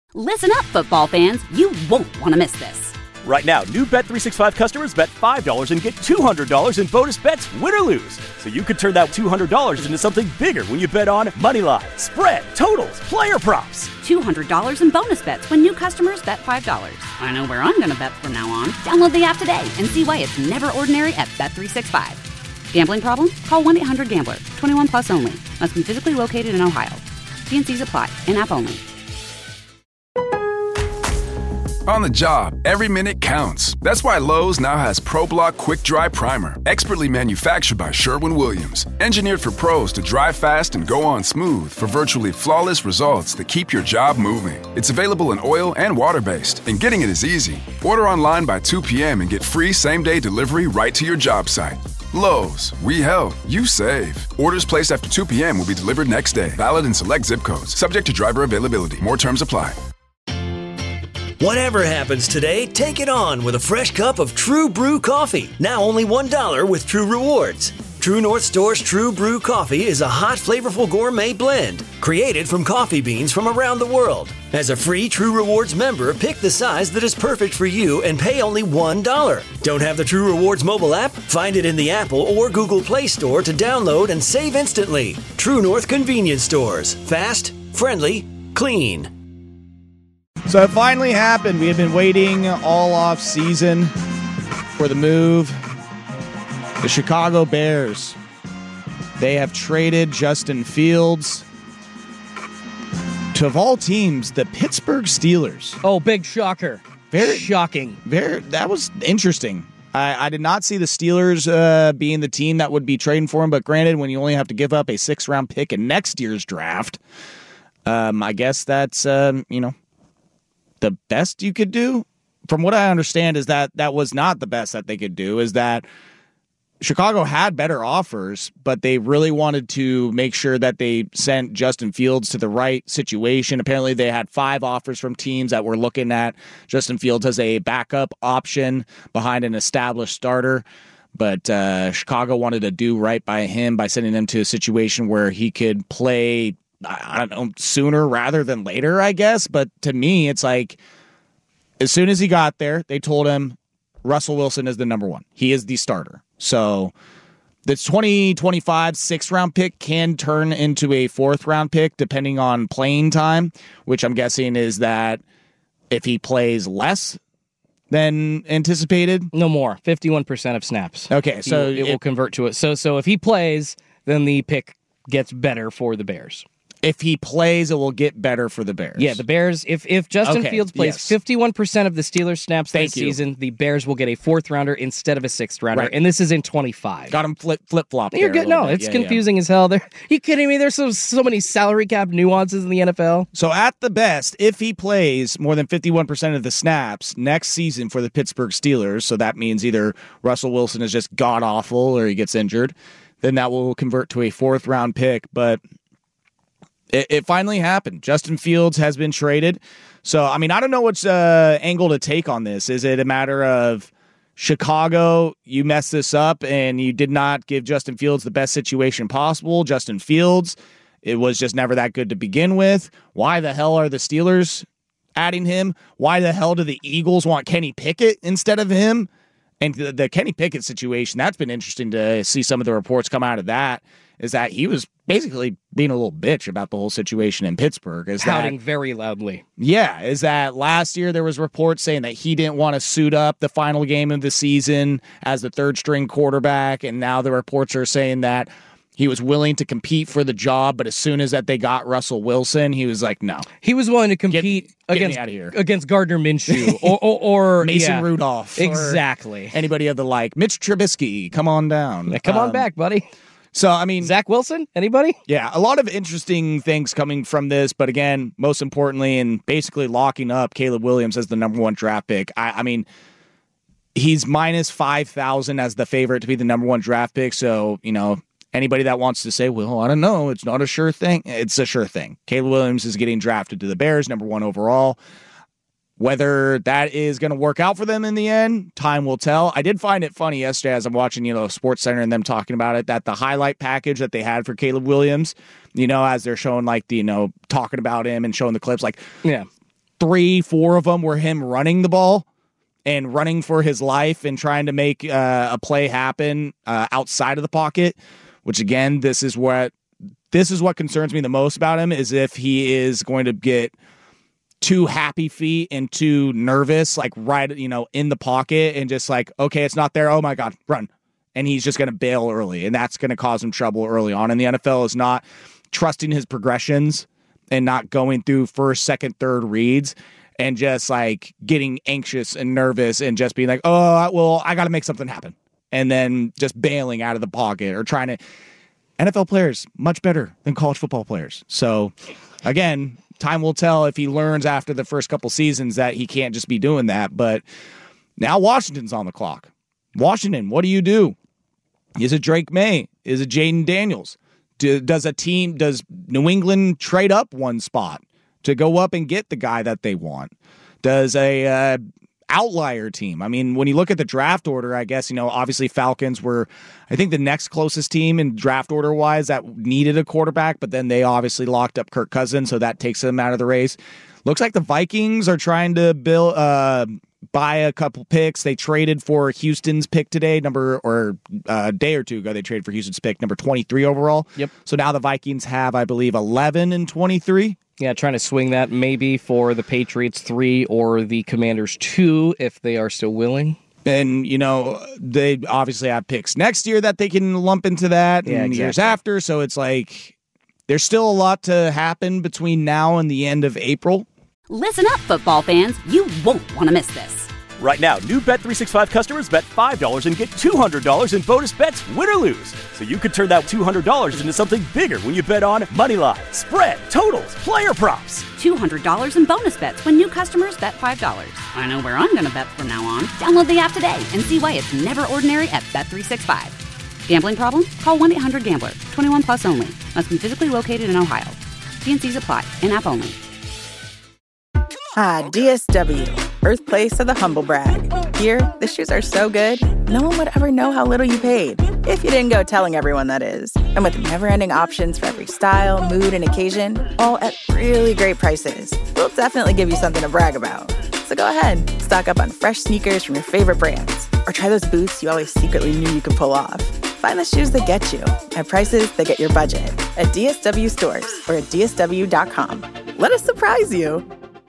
Listen up, football fans. You won't want to miss this. Right now, new Bet365 customers bet $5 and get $200 in bonus bets, win or lose. So you could turn that $200 into something bigger when you bet on moneyline, spread, totals, player props. $200 in bonus bets when new customers bet $5. I know where I'm going to bet from now on. Download the app today and see why it's never ordinary at Bet365. Gambling problem? Call 1-800-GAMBLER. 21 plus only. Must be physically located in Ohio. T&Cs apply. In-app only. On the job, every minute counts. That's why Lowe's now has ProBlock Quick Dry Primer, expertly manufactured by Sherwin-Williams. Engineered for pros to dry fast and go on smooth for virtually flawless results that keep your job moving. It's available in oil and water-based, and getting it is easy. Order online by 2 p.m. and get free same-day delivery right to your job site. Lowe's, we help, you save. Orders placed after 2 p.m. will be delivered next day. Valid in select zip codes. Subject to driver availability. More terms apply. Whatever happens today, take it on with a fresh cup of True Brew coffee. Now only $1 with True Rewards. True North Store's True Brew coffee is a hot, flavorful gourmet blend created from coffee beans from around the world. As a free True Rewards member, pick the size that is perfect for you and pay only $1. Don't have the True Rewards mobile app? Find it in the Apple or Google Play Store to download and save instantly. True North Convenience Stores. Fast, friendly, clean. So it finally happened. We had been waiting all off season for the move. The Chicago Bears. They have traded Justin Fields to, of all teams, the Pittsburgh Steelers. Oh, big shocker. Very shocking. That was interesting. I did not see the Steelers being the team that would be trading for him, but granted, when you only have to give up a 6th-round pick in next year's draft, I guess that's, the best you could do. From what I understand is that was not the best that they could do, is that Chicago had better offers, but they really wanted to make sure that they sent Justin Fields to the right situation. Apparently they had 5 offers from teams that were looking at Justin Fields as a backup option behind an established starter. But Chicago wanted to do right by him by sending him to a situation where he could play, I don't know, sooner rather than later, I guess. But to me, it's like, as soon as he got there, they told him Russell Wilson is the number 1. He is the starter. So the 2025 6th-round pick can turn into a 4th-round pick depending on playing time, which I'm guessing is that if he plays less than anticipated. No more. 51% of snaps. Okay, so it will convert to it. So if he plays, then the pick gets better for the Bears. If he plays, it will get better for the Bears. Yeah, the Bears, if Justin Fields plays 51% of the Steelers' snaps this season, the Bears will get a 4th-rounder instead of a 6th-rounder, right. And this is in 25. Got him flip-flop. You're good. No, it's confusing as hell. You kidding me? There's so many salary cap nuances in the NFL. So at the best, if he plays more than 51% of the snaps next season for the Pittsburgh Steelers, so that means either Russell Wilson is just god-awful or he gets injured, then that will convert to a 4th-round pick, but it finally happened. Justin Fields has been traded. So, I mean, I don't know which angle to take on this. Is it a matter of Chicago, you messed this up and you did not give Justin Fields the best situation possible? Justin Fields, it was just never that good to begin with. Why the hell are the Steelers adding him? Why the hell do the Eagles want Kenny Pickett instead of him? And the Kenny Pickett situation, that's been interesting to see some of the reports come out of that, is that he was basically being a little bitch about the whole situation in Pittsburgh. Pouting very loudly. Yeah, is that last year there was reports saying that he didn't want to suit up the final game of the season as the 3rd-string quarterback, and now the reports are saying that he was willing to compete for the job, but as soon as that they got Russell Wilson, he was like, no. He was willing to compete against Gardner Minshew or Mason Rudolph. Exactly. Anybody of the like. Mitch Trubisky, come on down. Come on back, buddy. So, I mean... Zach Wilson? Anybody? Yeah, a lot of interesting things coming from this, but again, most importantly, and basically locking up Caleb Williams as the number 1 draft pick. I mean, he's minus 5,000 as the favorite to be the number 1 draft pick, so, anybody that wants to say, well, I don't know, it's not a sure thing, it's a sure thing. Caleb Williams is getting drafted to the Bears, number 1 overall. Whether that is going to work out for them in the end, time will tell. I did find it funny yesterday as I'm watching, Sports Center and them talking about it, that the highlight package that they had for Caleb Williams, as they're showing talking about him and showing the clips, yeah. 3-4 of them were him running the ball and running for his life and trying to make a play happen outside of the pocket, which again, this is what concerns me the most about him, is if he is going to get too happy feet and too nervous, like right, in the pocket and just like, okay, it's not there. Oh my God, run. And he's just going to bail early. And that's going to cause him trouble early on. And the NFL is not trusting his progressions and not going through first, second, third reads and just like getting anxious and nervous and just being like, oh, well, I got to make something happen. And then just bailing out of the pocket or trying to. NFL players, much better than college football players. So again, time will tell if he learns after the first couple seasons that he can't just be doing that. But now Washington's on the clock. Washington, what do you do? Is it Drake May? Is it Jaden Daniels? Does New England trade up one spot to go up and get the guy that they want? Does a outlier team? I mean, when you look at the draft order, I guess, obviously Falcons were, I think, the next closest team in draft order wise that needed a quarterback, but then they obviously locked up Kirk Cousins, so that takes them out of the race. Looks like the Vikings are trying to buy a couple picks. They traded for Houston's pick today, a day or two ago, they traded for Houston's pick, number 23 overall. Yep. So now the Vikings have, I believe, 11 and 23. Yeah, trying to swing that maybe for the Patriots 3 or the Commanders 2 if they are still willing. And, they obviously have picks next year that they can lump into that and years after. So it's like there's still a lot to happen between now and the end of April. Listen up, football fans. You won't want to miss this. Right now, new Bet365 customers bet $5 and get $200 in bonus bets, win or lose. So you could turn that $200 into something bigger when you bet on moneyline, spread, totals, player props. $200 in bonus bets when new customers bet $5. I know where I'm going to bet from now on. Download the app today and see why it's never ordinary at Bet365. Gambling problem? Call 1-800-GAMBLER. 21 plus only. Must be physically located in Ohio. T&Cs apply. In-app only. Ah, DSW, birthplace of the humble brag. Here, the shoes are so good, no one would ever know how little you paid. If you didn't go telling everyone, that is. And with never-ending options for every style, mood, and occasion, all at really great prices, we'll definitely give you something to brag about. So go ahead, stock up on fresh sneakers from your favorite brands, or try those boots you always secretly knew you could pull off. Find the shoes that get you at prices that get your budget at DSW stores or at DSW.com. Let us surprise you.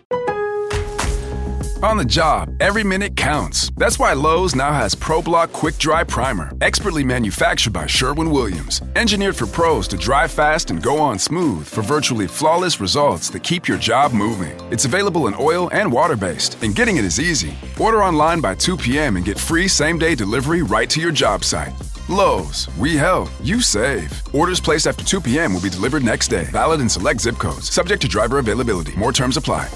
On the job, every minute counts. That's why Lowe's now has ProBlock Quick Dry Primer, expertly manufactured by Sherwin-Williams. Engineered for pros to dry fast and go on smooth for virtually flawless results that keep your job moving. It's available in oil and water-based, and getting it is easy. Order online by 2 p.m. and get free same-day delivery right to your job site. Lowe's, we help, you save. Orders placed after 2 p.m. will be delivered next day. Valid in select zip codes. Subject to driver availability. More terms apply.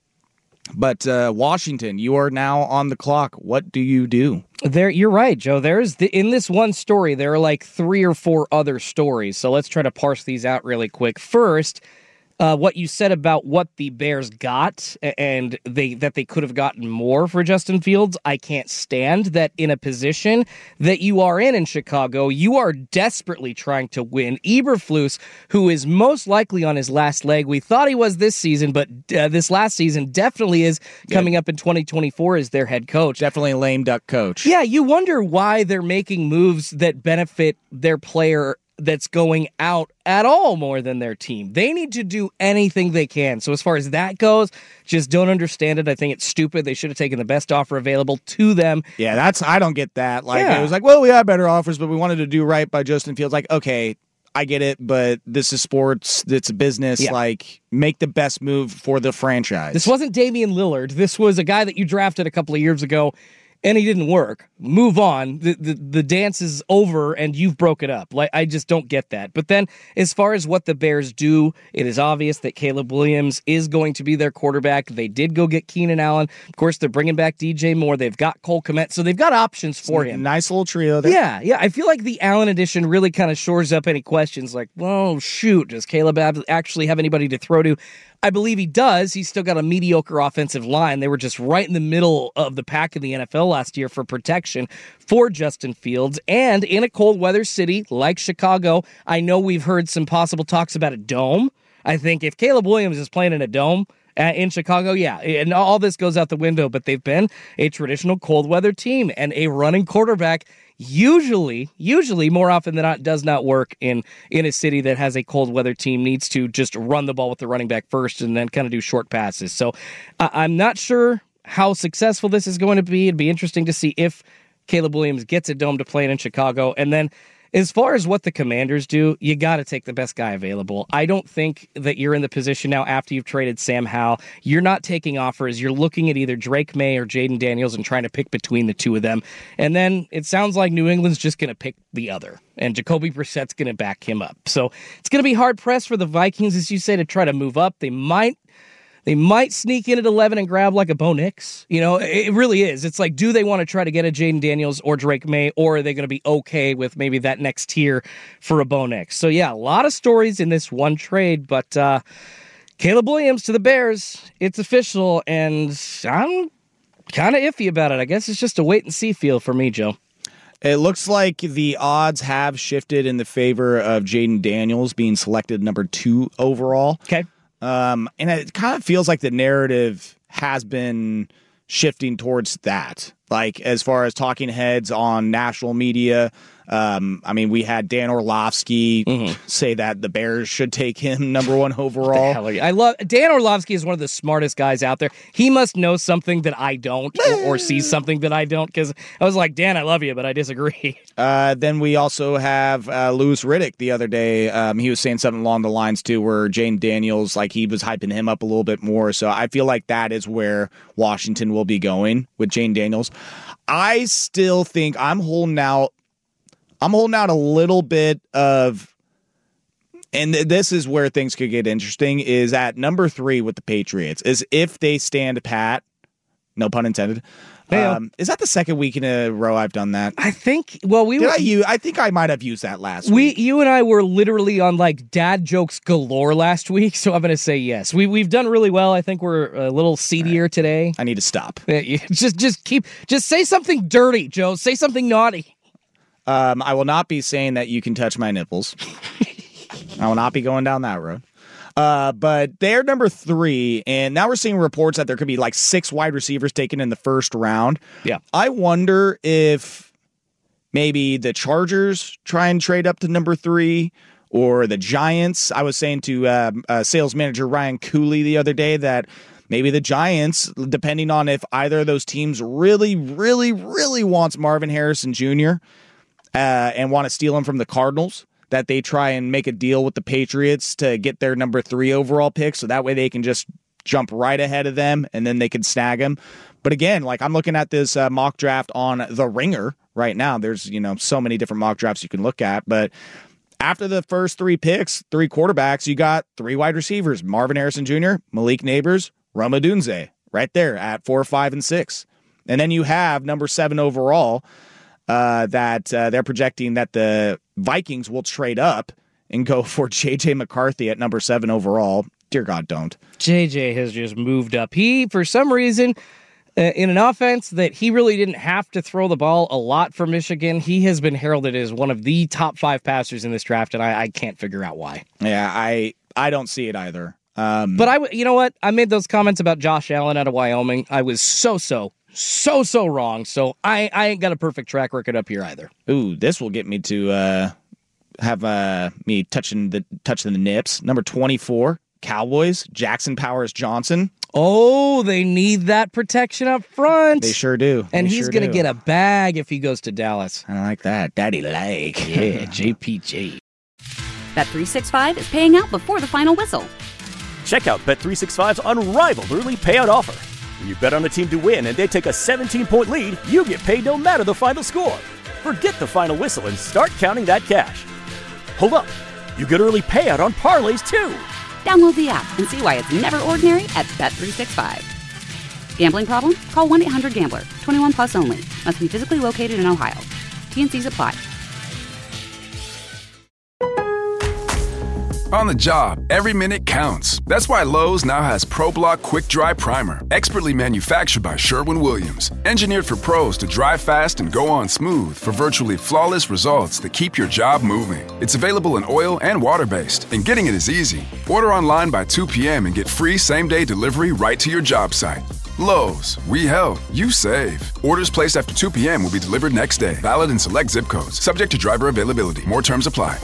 But Washington, you are now on the clock. What do you do? You're right, Joe. In this one story, there are like 3 or 4 other stories. So let's try to parse these out really quick. First, what you said about what the Bears got and that they could have gotten more for Justin Fields, I can't stand that in a position that you are in Chicago, you are desperately trying to win. Eberflus, who is most likely on his last leg, we thought he was this season, but this last season definitely is coming up in 2024 as their head coach. Definitely a lame duck coach. Yeah, you wonder why they're making moves that benefit their player that's going out at all more than their team. They need to do anything they can. So as far as that goes, just don't understand it. I think it's stupid. They should have taken the best offer available to them. Yeah, I don't get that. It was like, well, we had better offers, but we wanted to do right by Justin Fields. Like, okay, I get it, but this is sports. It's a business. Yeah. Like, make the best move for the franchise. This wasn't Damian Lillard. This was a guy that you drafted a couple of years ago, and he didn't work. Move on. The dance is over, and you've broke it up. I just don't get that. But then, as far as what the Bears do, it is obvious that Caleb Williams is going to be their quarterback. They did go get Keenan Allen. Of course, they're bringing back DJ Moore. They've got Cole Kmet, so they've got options for him. Nice little trio there. Yeah. I feel like the Allen addition really kind of shores up any questions. Like, well, shoot, does Caleb actually have anybody to throw to? I believe he does. He's still got a mediocre offensive line. They were just right in the middle of the pack in the NFL last year for protection for Justin Fields. And in a cold weather city like Chicago, I know we've heard some possible talks about a dome. I think if Caleb Williams is playing in a dome, in Chicago, yeah, and all this goes out the window, but they've been a traditional cold weather team, and a running quarterback usually more often than not does not work in a city that has a cold weather team, needs to just run the ball with the running back first and then kind of do short passes. So I'm not sure how successful this is going to be. It'd be interesting to see if Caleb Williams gets a dome to play in Chicago. And then as far as what the Commanders do, you got to take the best guy available. I don't think that you're in the position now after you've traded Sam Howell. You're not taking offers. You're looking at either Drake May or Jaden Daniels and trying to pick between the two of them. And then it sounds like New England's just going to pick the other. And Jacoby Brissett's going to back him up. So it's going to be hard-pressed for the Vikings, as you say, to try to move up. They might sneak in at 11 and grab like a Bo Nix. You know, it really is. It's like, do they want to try to get a Jaden Daniels or Drake May, or are they going to be okay with maybe that next tier for a Bo Nix? So, yeah, a lot of stories in this one trade, but Caleb Williams to the Bears, it's official, and I'm kind of iffy about it. I guess it's just a wait-and-see feel for me, Joe. It looks like the odds have shifted in the favor of Jaden Daniels being selected number 2 overall. Okay. And it kind of feels like the narrative has been shifting towards that. Like, as far as talking heads on national media, I mean, we had Dan Orlovsky say that the Bears should take him number 1 overall. I love Dan Orlovsky is one of the smartest guys out there. He must know something that I don't, or see something that I don't. Because I was like, Dan, I love you, but I disagree. Then we also have Louis Riddick the other day. He was saying something along the lines too, where Jaden Daniels, like, he was hyping him up a little bit more. So I feel like that is where Washington will be going with Jaden Daniels. I still think I'm holding out a little bit of, and this is where things could get interesting, is at number 3 with the Patriots, is if they stand pat, no pun intended. Is that the second week in a row I've done that? I think, well, I think I might have used that last week. You and I were literally on like dad jokes galore last week, so I'm going to say yes. We've done really well. I think we're a little seedier today. I need to stop. Just say something dirty, Joe. Say something naughty. I will not be saying that you can touch my nipples. I will not be going down that road. But they're number 3, and now we're seeing reports that there could be like 6 wide receivers taken in the first round. Yeah. I wonder if maybe the Chargers try and trade up to number 3, or the Giants. I was saying to sales manager Ryan Cooley the other day that maybe the Giants, depending on if either of those teams really, really, really wants Marvin Harrison Jr., and want to steal him from the Cardinals, that they try and make a deal with the Patriots to get their number 3 overall pick, so that way they can just jump right ahead of them and then they can snag him. But again, like, I'm looking at this mock draft on The Ringer right now. There's, so many different mock drafts you can look at, but after the first 3 picks, 3 quarterbacks, you got 3 wide receivers: Marvin Harrison Jr., Malik Neighbors, Rome Odunze, right there at 4, 5, and 6. And then you have number 7 overall, that they're projecting that the Vikings will trade up and go for J.J. McCarthy at number 7 overall. Dear God, don't. J.J. has just moved up. He, for some reason, in an offense that he really didn't have to throw the ball a lot for Michigan, he has been heralded as one of the top 5 passers in this draft, and I can't figure out why. Yeah, I don't see it either. But you know what? I made those comments about Josh Allen out of Wyoming. I was so wrong. So I ain't got a perfect track record up here either. Ooh, this will get me to have me touching the nips. Number 24, Cowboys, Jackson Powers Johnson. Oh, they need that protection up front. They sure do. And he's going to get a bag if he goes to Dallas. I like that. Daddy like. Yeah, JPJ. Bet365 is paying out before the final whistle. Check out Bet365's unrivaled early payout offer. When you bet on a team to win and they take a 17-point lead, you get paid no matter the final score. Forget the final whistle and start counting that cash. Hold up. You get early payout on parlays, too. Download the app and see why it's never ordinary at Bet365. Gambling problem? Call 1-800-GAMBLER. 21 plus only. Must be physically located in Ohio. T&Cs apply. On the job, every minute counts. That's why Lowe's now has ProBlock Quick Dry Primer, expertly manufactured by Sherwin-Williams. Engineered for pros to dry fast and go on smooth for virtually flawless results that keep your job moving. It's available in oil and water-based, and getting it is easy. Order online by 2 p.m. and get free same-day delivery right to your job site. Lowe's, we help, you save. Orders placed after 2 p.m. will be delivered next day. Valid in select zip codes. Subject to driver availability. More terms apply.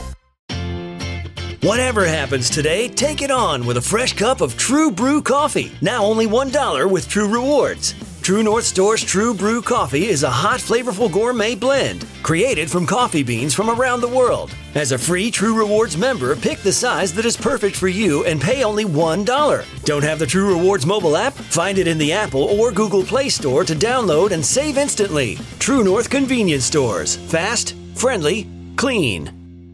Whatever happens today, take it on with a fresh cup of True Brew coffee. Now only $1 with True Rewards. True North Store's True Brew coffee is a hot, flavorful gourmet blend created from coffee beans from around the world. As a free True Rewards member, pick the size that is perfect for you and pay only $1. Don't have the True Rewards mobile app? Find it in the Apple or Google Play Store to download and save instantly. True North Convenience Stores. Fast, friendly, clean.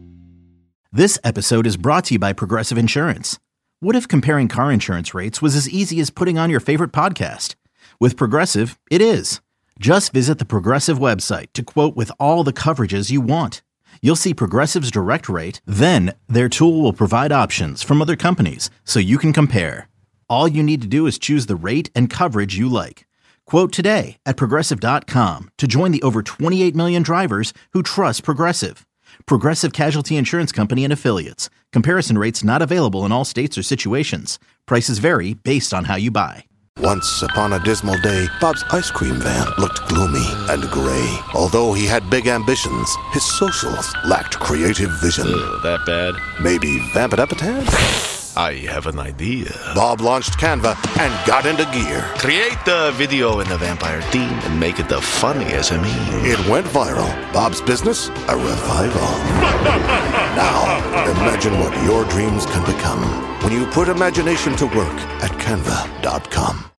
This episode is brought to you by Progressive Insurance. What if comparing car insurance rates was as easy as putting on your favorite podcast? With Progressive, it is. Just visit the Progressive website to quote with all the coverages you want. You'll see Progressive's direct rate, then their tool will provide options from other companies so you can compare. All you need to do is choose the rate and coverage you like. Quote today at Progressive.com to join the over 28 million drivers who trust Progressive. Progressive Casualty Insurance Company and Affiliates. Comparison rates not available in all states or situations. Prices vary based on how you buy. Once upon a dismal day, Bob's ice cream van looked gloomy and gray. Although he had big ambitions, his socials lacked creative vision. That bad? Maybe vamp it up a tad? I have an idea. Bob launched Canva and got into gear. Create the video in the vampire theme and make it the funniest of me. It went viral. Bob's business, a revival. Now, imagine what your dreams can become when you put imagination to work at Canva.com.